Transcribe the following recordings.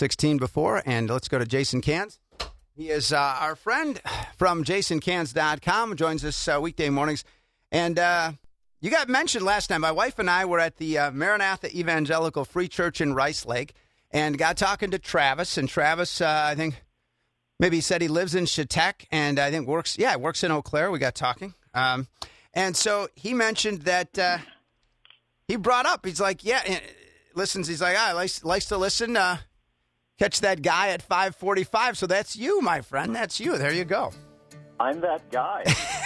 16 before, and let's go to Jason Cans. He is our friend from jasoncans.com, joins us weekday mornings. And you got mentioned last time. My wife and I were at the Maranatha Evangelical Free Church in Rice Lake and got talking to Travis. And Travis, I think, maybe he said he lives in Chautauqua and I think works in Eau Claire. We got talking. And so he mentioned that he brought up, he's like, listens. He's like, likes to listen, catch that guy at 5:45. So that's you, my friend. That's you. There you go. I'm that guy.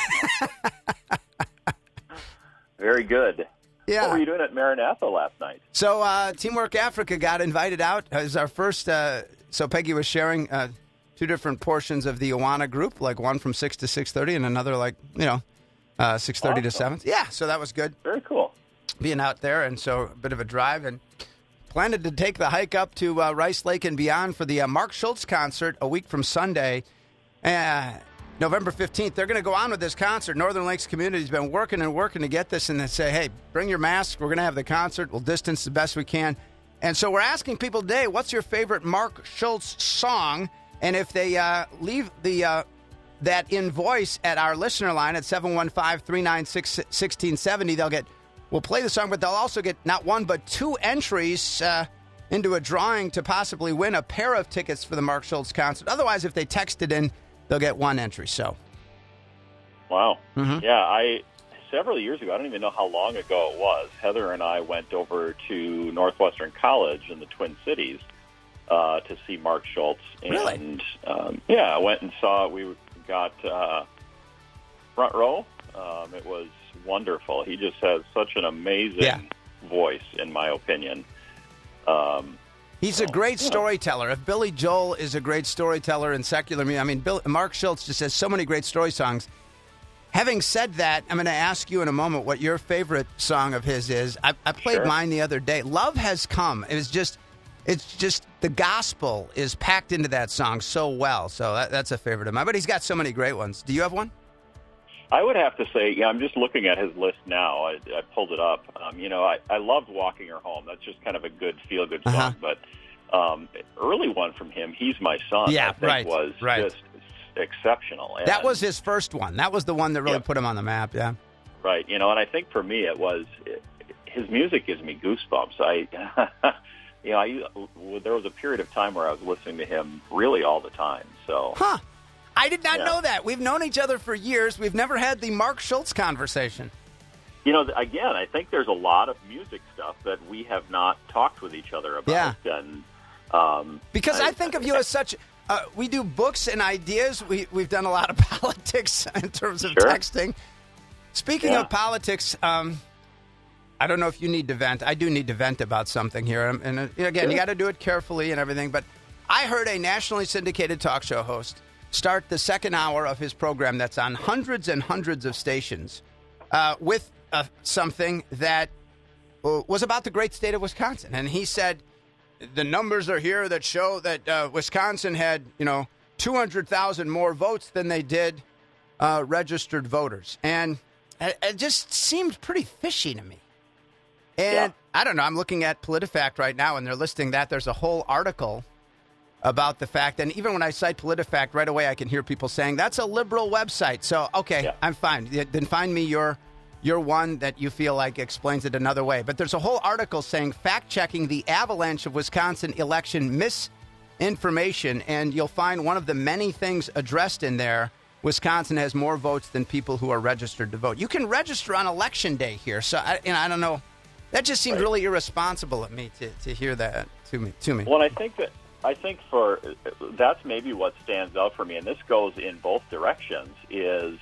Very good. Yeah. What were you doing at Maranatha last night? So Teamwork Africa got invited out as our first. So Peggy was sharing two different portions of the Awana group, like one from 6 to 6:30 and another 6:30 to 7. Yeah, so that was good. Very cool. Being out there, and so a bit of a drive, and planned to take the hike up to Rice Lake and beyond for the Mark Schultz concert a week from Sunday. November 15th, they're going to go on with this concert. Northern Lakes community's been working to get this, and they say, hey, bring your masks. We're going to have the concert. We'll distance the best we can. And so we're asking people today, what's your favorite Mark Schultz song? And if they leave that in voice at our listener line at 715-396-1670, we'll play the song, but they'll also get not one but two entries into a drawing to possibly win a pair of tickets for the Mark Schultz concert. Otherwise, if they text it in, they'll get one entry. So, wow. Mm-hmm. Yeah, several years ago, I don't even know how long ago it was, Heather and I went over to Northwestern College in the Twin Cities to see Mark Schultz. And, really? I went and saw it. We got front row. It was wonderful. He just has such an amazing voice, in my opinion. He's a great storyteller. If Billy Joel is a great storyteller in secular music, Mark Schultz just has so many great story songs. Having said that, I'm going to ask you in a moment what your favorite song of his is. I played mine the other day. Love Has Come. It's just the gospel is packed into that song so well. So that's a favorite of mine. But he's got so many great ones. Do you have one? I would have to say, I'm just looking at his list now. I pulled it up. I loved Walking Her Home. That's just kind of a good, feel-good song. But early one from him, He's My Son, I think was just exceptional. And that was his first one. That was the one that really put him on the map, yeah. Right. And I think for me his music gives me goosebumps. There was a period of time where I was listening to him really all the time. So. Huh. I did not know that. We've known each other for years. We've never had the Mark Schultz conversation. Again, I think there's a lot of music stuff that we have not talked with each other about. Yeah. And, because I think of you as such, we do books and ideas. We've done a lot of politics in terms of texting. Speaking of politics, I don't know if you need to vent. I do need to vent about something here. And again, you got to do it carefully and everything. But I heard a nationally syndicated talk show host start the second hour of his program that's on hundreds and hundreds of stations with something that was about the great state of Wisconsin. And he said, the numbers are here that show that Wisconsin had, 200,000 more votes than they did registered voters. And it just seemed pretty fishy to me. And I don't know, I'm looking at PolitiFact right now, and they're listing that. There's a whole article about the fact, and even when I cite PolitiFact, right away I can hear people saying, that's a liberal website. So, I'm fine. Then find me your one that you feel like explains it another way. But there's a whole article saying, fact-checking the avalanche of Wisconsin election misinformation, and you'll find one of the many things addressed in there, Wisconsin has more votes than people who are registered to vote. You can register on Election Day here, so I don't know. That just seemed really irresponsible of me to hear that to me. Well, I think that's maybe what stands out for me, and this goes in both directions, is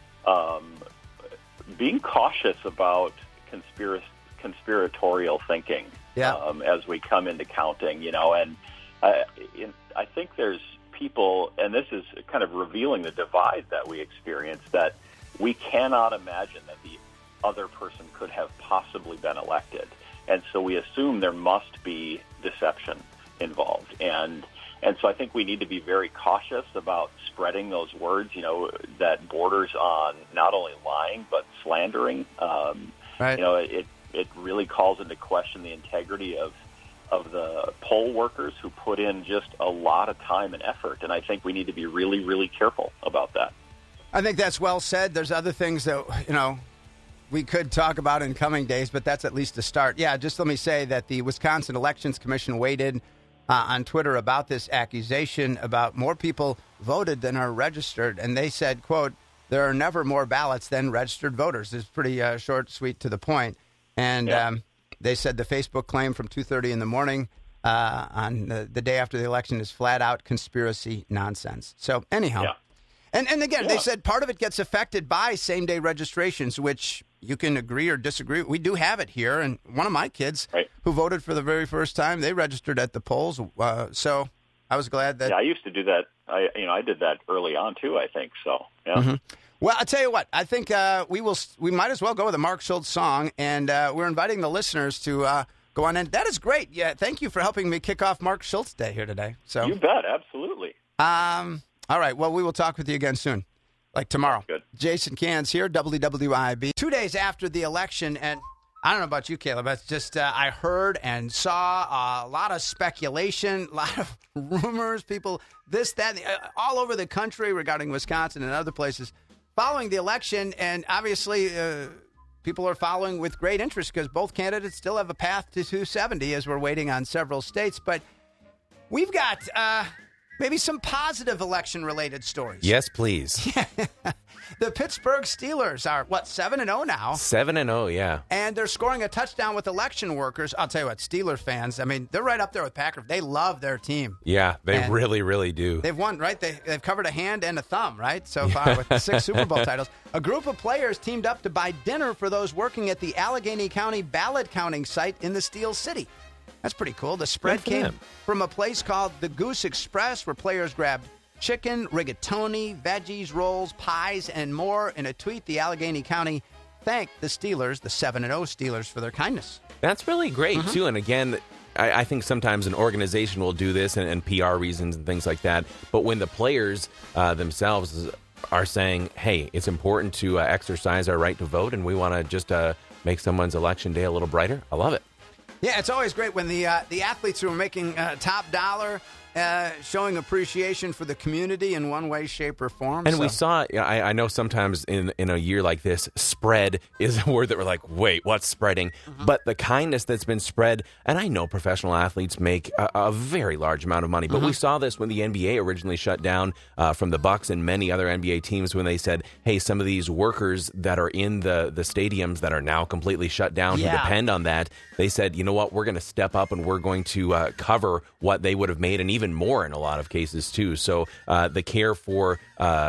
being cautious about conspiratorial thinking as we come into counting, and I think there's people, and this is kind of revealing the divide that we experience, that we cannot imagine that the other person could have possibly been elected. And so we assume there must be deception involved. And so I think we need to be very cautious about spreading those words, that borders on not only lying, but slandering. Right. It really calls into question the integrity of of the poll workers who put in just a lot of time and effort. And I think we need to be really, really careful about that. I think that's well said. There's other things that, we could talk about in coming days, but that's at least a start. Yeah, just let me say that the Wisconsin Elections Commission weighed in on Twitter about this accusation about more people voted than are registered. And they said, quote, there are never more ballots than registered voters. It's pretty short, sweet, to the point. And they said the Facebook claim from 2:30 in the morning on the day after the election is flat out conspiracy nonsense. So anyhow. Yeah. And again, they said part of it gets affected by same-day registrations, which you can agree or disagree. We do have it here. And one of my kids who voted for the very first time, they registered at the polls. So I was glad that... Yeah, I used to do that. I did that early on, too, I think. So, yeah. Mm-hmm. Well, I'll tell you what. I think we might as well go with a Mark Schultz song. And we're inviting the listeners to go on in. That is great. Yeah, thank you for helping me kick off Mark Schultz Day here today. So you bet. Absolutely. All right. Well, we will talk with you again soon, like tomorrow. Good. Jason Cans here, WWIB. 2 days after the election, and I don't know about you, Caleb, but just I heard and saw a lot of speculation, a lot of rumors, people, this, that, all over the country regarding Wisconsin and other places following the election. And obviously, people are following with great interest because both candidates still have a path to 270 as we're waiting on several states. But we've got... maybe some positive election-related stories. Yes, please. The Pittsburgh Steelers are, 7-0 now? 7-0, yeah. And they're scoring a touchdown with election workers. I'll tell you what, Steelers fans, they're right up there with Packers. They love their team. Yeah, they really, really do. They've won, right? They've covered a hand and a thumb, right, so far with 6 Super Bowl titles. A group of players teamed up to buy dinner for those working at the Allegheny County ballot counting site in the Steel City. That's pretty cool. The spread came from a place called the Goose Express, where players grabbed chicken, rigatoni, veggies, rolls, pies, and more. In a tweet, the Allegheny County thanked the Steelers, the 7-0 Steelers, for their kindness. That's really great, too. And again, I think sometimes an organization will do this and PR reasons and things like that. But when the players themselves are saying, hey, it's important to exercise our right to vote, and we want to just make someone's election day a little brighter, I love it. Yeah, it's always great when the athletes who are making top dollar showing appreciation for the community in one way, shape, or form. And we saw, I know sometimes in a year like this, spread is a word that we're like, wait, what's spreading? But the kindness that's been spread, and I know professional athletes make a very large amount of money, but we saw this when the NBA originally shut down from the Bucks and many other NBA teams when they said, hey, some of these workers that are in the stadiums that are now completely shut down who depend on that, they said, you know what, we're going to step up and we're going to cover what they would have made and even more in a lot of cases too. So the care for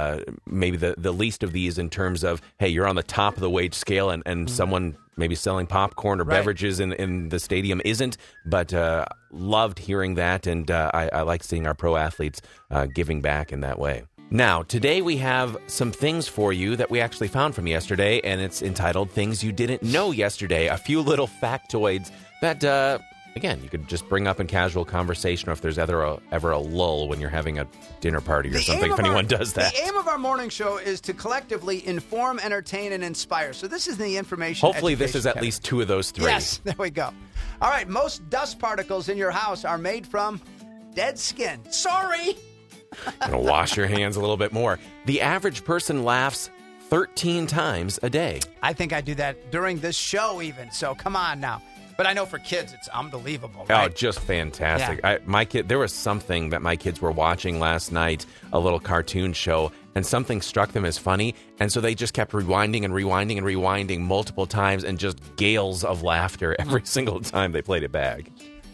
maybe the least of these in terms of, hey, you're on the top of the wage scale and someone maybe selling popcorn or beverages in the stadium isn't, but loved hearing that, and I like seeing our pro athletes giving back in that way. Now, today we have some things for you that we actually found from yesterday, and it's entitled Things You Didn't Know Yesterday. A few little factoids that, again, you could just bring up in casual conversation, or if there's ever a lull when you're having a dinner party or something, if anyone does that. The aim of our morning show is to collectively inform, entertain, and inspire. So this is the information. Hopefully this is at least 2 of those 3. Yes, there we go. All right, most dust particles in your house are made from dead skin. Sorry. Gonna wash your hands a little bit more. The average person laughs 13 times a day. I think I do that during this show even, so come on now. But I know for kids, it's unbelievable, right? Oh, just fantastic. Yeah. There was something that my kids were watching last night, a little cartoon show, and something struck them as funny, and so they just kept rewinding and rewinding and rewinding multiple times, and just gales of laughter every single time they played it back.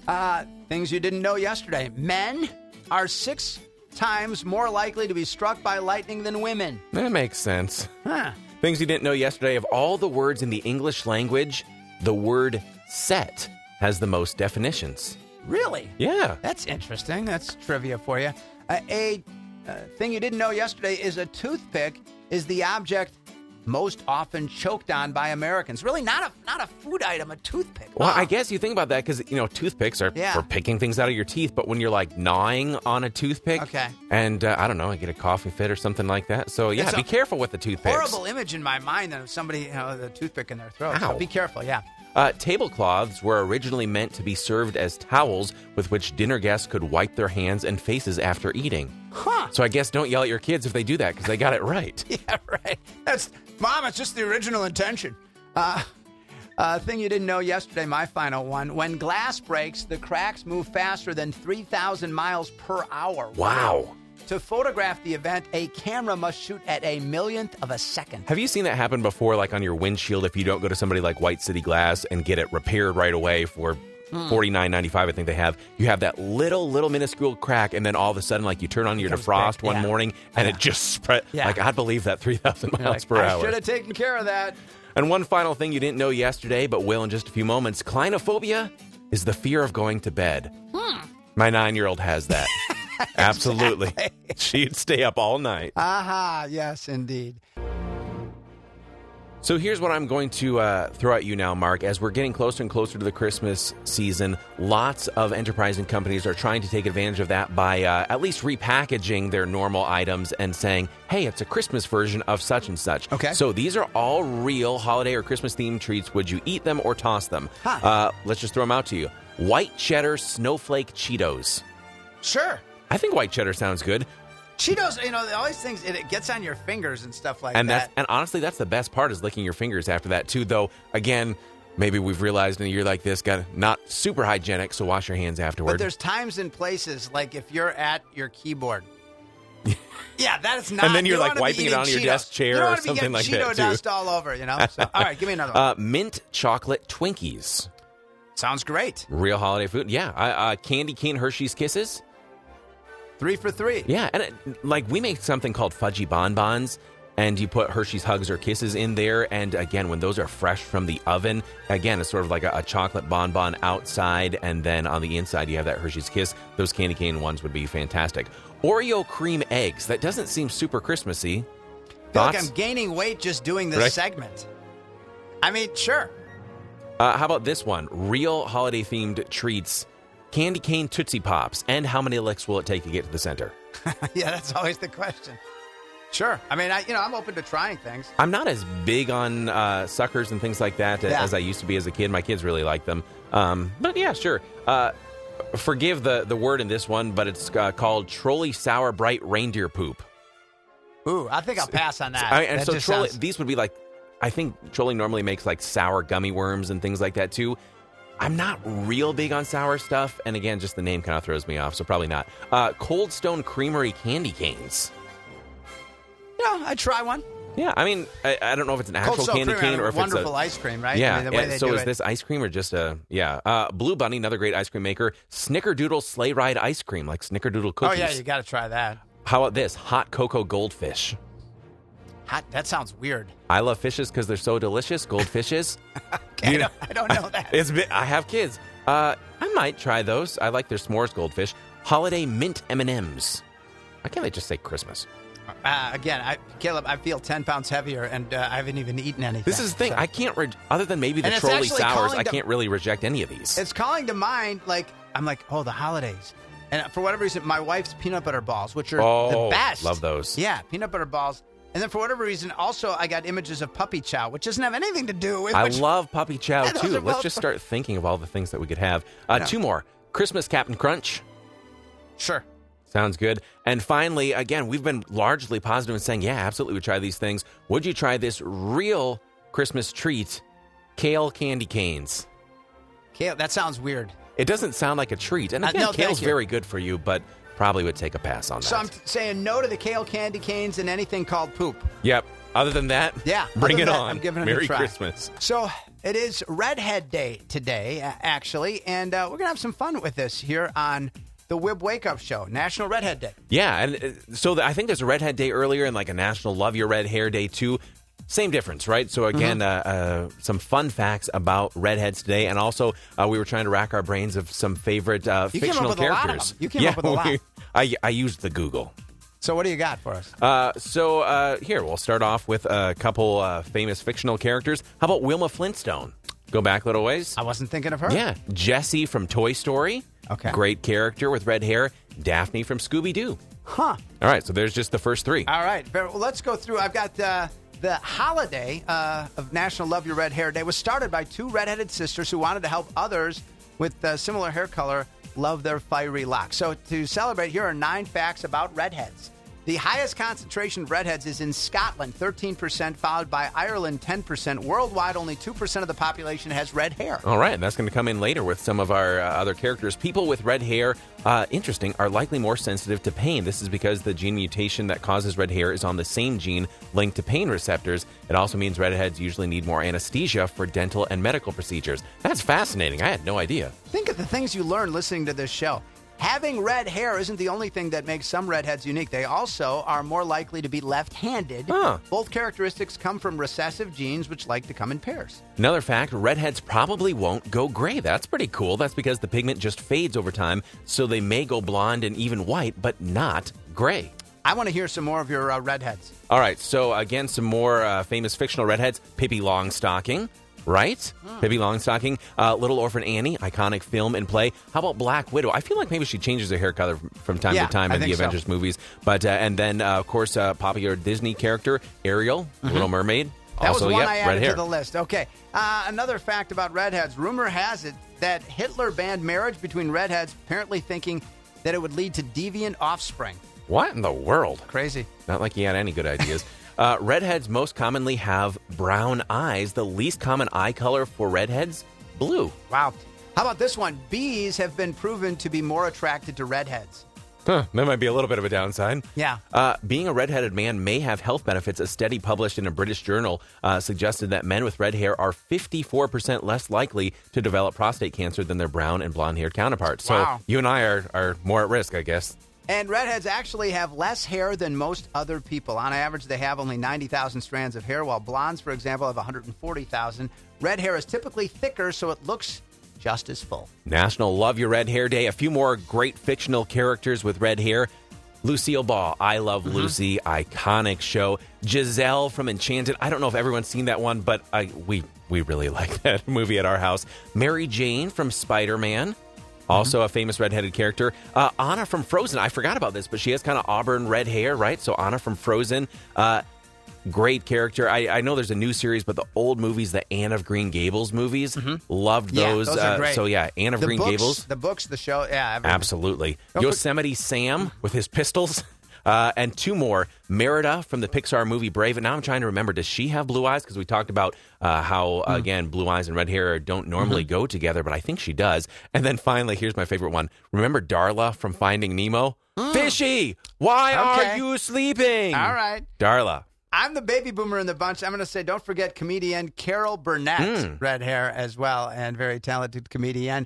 Things you didn't know yesterday. Men are 6 times more likely to be struck by lightning than women. That makes sense. Huh. Things you didn't know yesterday. Of all the words in the English language, the word set has the most definitions. Really? Yeah. That's interesting. That's trivia for you. A thing you didn't know yesterday is a toothpick is the object most often choked on by Americans. Really not a food item, a toothpick. Well, I guess you think about that because, toothpicks are for picking things out of your teeth, but when you're like gnawing on a toothpick, and I don't know, I get a coughing fit or something like that. So yeah, be careful with the toothpicks. Horrible image in my mind of somebody, the toothpick in their throat. Ow. So be careful, yeah. Tablecloths were originally meant to be served as towels with which dinner guests could wipe their hands and faces after eating. Huh. So I guess don't yell at your kids if they do that because they got it right. Yeah, right. Mom, it's just the original intention. Thing you didn't know yesterday, my final one. When glass breaks, the cracks move faster than 3,000 miles per hour. Wow. To photograph the event, a camera must shoot at a millionth of a second. Have you seen that happen before, like on your windshield, if you don't go to somebody like White City Glass and get it repaired right away for $49.95, I think they have. You have that little minuscule crack, and then all of a sudden, like you turn on your defrost one morning, and it just spread. Yeah. Like, I'd believe that 3,000 miles per hour. I should have taken care of that. And one final thing you didn't know yesterday, but will in just a few moments. Clinophobia is the fear of going to bed. My 9-year-old has that. Absolutely. Exactly. She'd stay up all night. Aha, yes, indeed. So here's what I'm going to throw at you now, Mark. As we're getting closer and closer to the Christmas season, lots of enterprising companies are trying to take advantage of that by at least repackaging their normal items and saying, hey, it's a Christmas version of such and such. Okay. So these are all real holiday or Christmas-themed treats. Would you eat them or toss them? Let's just throw them out to you. White cheddar snowflake Cheetos. Sure. I think white cheddar sounds good. Cheetos, all these things, it gets on your fingers and stuff like that. And honestly, that's the best part is licking your fingers after that, too. Though, again, maybe we've realized in a year like this, not super hygienic, so wash your hands afterward. But there's times and places, like if you're at your keyboard. Yeah, that is not. And then you're like wiping it on your desk chair or something like that, too. Cheeto dust all over, So, all right, give me another one. Mint chocolate Twinkies. Sounds great. Real holiday food. Yeah. Candy cane Hershey's Kisses. 3 for 3. Yeah, and we make something called fudgy bonbons, and you put Hershey's Hugs or Kisses in there, and again, when those are fresh from the oven, again, it's sort of like a chocolate bonbon outside, and then on the inside you have that Hershey's Kiss. Those candy cane ones would be fantastic. Oreo cream eggs. That doesn't seem super Christmassy. I feel like I'm gaining weight just doing this segment. I mean, sure. How about this one? Real holiday-themed treats. Candy cane Tootsie Pops, and how many licks will it take to get to the center? Yeah, that's always the question. Sure. I mean, I'm open to trying things. I'm not as big on suckers and things like that as I used to be as a kid. My kids really like them. But yeah, sure. Forgive the word in this one, but it's called Trolley Sour Bright Reindeer Poop. Ooh, I think I'll pass on that. These would be like, I think Trolley normally makes like sour gummy worms and things like that too. I'm not real big on sour stuff, and again, just the name kind of throws me off, so probably not. Cold Stone Creamery candy canes. I'd try one. Yeah, I mean, I don't know if it's an actual candy cane or if it's wonderful ice cream, right? Yeah, I mean, so is this ice cream or just Blue Bunny, another great ice cream maker. Snickerdoodle Sleigh Ride ice cream, like Snickerdoodle cookies. Oh, yeah, you got to try that. How about this? Hot cocoa goldfish. That sounds weird. I love fishes because they're so delicious. Goldfishes. Okay, I don't know that. I have kids. I might try those. I like their s'mores goldfish. Holiday mint M&Ms. Why can't they just say Christmas? Caleb, I feel 10 pounds heavier, and I haven't even eaten anything. This is the thing. So. I can't, other than maybe the Trolley Sours, I can't really reject any of these. It's calling to mind, I'm like, the holidays. And for whatever reason, my wife's peanut butter balls, which are the best. Love those. Yeah, peanut butter balls. And then for whatever reason, also, I got images of puppy chow, which doesn't have anything to do with... I love puppy chow, too. Let's just start thinking of all the things that we could have. 2 more. Christmas Captain Crunch. Sure. Sounds good. And finally, again, we've been largely positive in saying, yeah, absolutely, we try these things. Would you try this real Christmas treat, kale candy canes? Kale, that sounds weird. It doesn't sound like a treat. And again, kale's very good for you, but... probably would take a pass on that. So I'm saying no to the kale candy canes and anything called poop. Yep. Other than that, bring it on. I'm giving it Merry a try. Christmas. So it is Redhead Day today, actually, and we're going to have some fun with this here on the Wib Wake Up Show, National Redhead Day. Yeah, and so I think there's a Redhead Day earlier and like a National Love Your Red Hair Day too. Same difference, right? So again, some fun facts about redheads today, and also we were trying to rack our brains of some favorite fictional characters. You came up with a lot. I used the Google. So what do you got for us? Here, we'll start off with a couple famous fictional characters. How about Wilma Flintstone? Go back a little ways. I wasn't thinking of her. Yeah. Jessie from Toy Story. Okay. Great character with red hair. Daphne from Scooby-Doo. Huh. All right, so there's just the first 3. All right. Well, let's go through. I've got... The holiday of National Love Your Red Hair Day was started by two redheaded sisters who wanted to help others with similar hair color love their fiery locks. So to celebrate, here are 9 facts about redheads. The highest concentration of redheads is in Scotland, 13%, followed by Ireland, 10%. Worldwide, only 2% of the population has red hair. All right, and that's going to come in later with some of our other characters. People with red hair, interesting, are likely more sensitive to pain. This is because the gene mutation that causes red hair is on the same gene linked to pain receptors. It also means redheads usually need more anesthesia for dental and medical procedures. That's fascinating. I had no idea. Think of the things you learn listening to this show. Having red hair isn't the only thing that makes some redheads unique. They also are more likely to be left-handed. Both characteristics come from recessive genes, which like to come in pairs. Another fact, redheads probably won't go gray. That's pretty cool. That's because the pigment just fades over time, so they may go blonde and even white, but not gray. I want to hear some more of your redheads. All right, so again, some more famous fictional redheads. Pippi Longstocking. Right? Pippi Longstocking, Little Orphan Annie, iconic film and play. How about Black Widow? I feel like maybe she changes her hair color from time to time in the Avengers movies. But and then, of course, popular Disney character, Ariel, Little Mermaid. That also, was one I added red hair. to the list. Okay. Another fact about redheads. Rumor has it that Hitler banned marriage between redheads, apparently thinking that it would lead to deviant offspring. What in the world? Crazy. Not like he had any good ideas. Redheads most commonly have brown eyes. The least common eye color for redheads, blue. Wow. How about this one? Bees have been proven to be more attracted to redheads. That might be a little bit of a downside. Yeah. Being a redheaded man may have health benefits. A study published in a British journal suggested that men with red hair are 54% less likely to develop prostate cancer than their brown and blonde-haired counterparts. Wow. So you and I are more at risk, I guess. And redheads actually have less hair than most other people. On average, they have only 90,000 strands of hair, while blondes, for example, have 140,000. Red hair is typically thicker, so it looks just as full. National Love Your Red Hair Day. A few more great fictional characters with red hair. Lucille Ball, I Love Lucy, iconic show. Giselle from Enchanted. I don't know if everyone's seen that one, but we really like that movie at our house. Mary Jane from Spider-Man. Also a famous redheaded character. Anna from Frozen. I forgot about this, but she has kind of auburn red hair, right? So Anna from Frozen. Great character. I know there's a new series, but the old movies, the Anne of Green Gables movies, loved those. Yeah, those are great. So yeah, Anne of Green Gables. The books, the show, yeah. Everything. Absolutely. Yosemite Sam with his pistols. And 2 more. Merida from the Pixar movie Brave. And now I'm trying to remember, does she have blue eyes? Because we talked about how, again, blue eyes and red hair don't normally go together, but I think she does. And then finally, here's my favorite one. Remember Darla from Finding Nemo? Fishy! Why are you sleeping? All right. Darla. I'm the baby boomer in the bunch. I'm going to say, don't forget comedian Carol Burnett, red hair as well, and very talented comedian.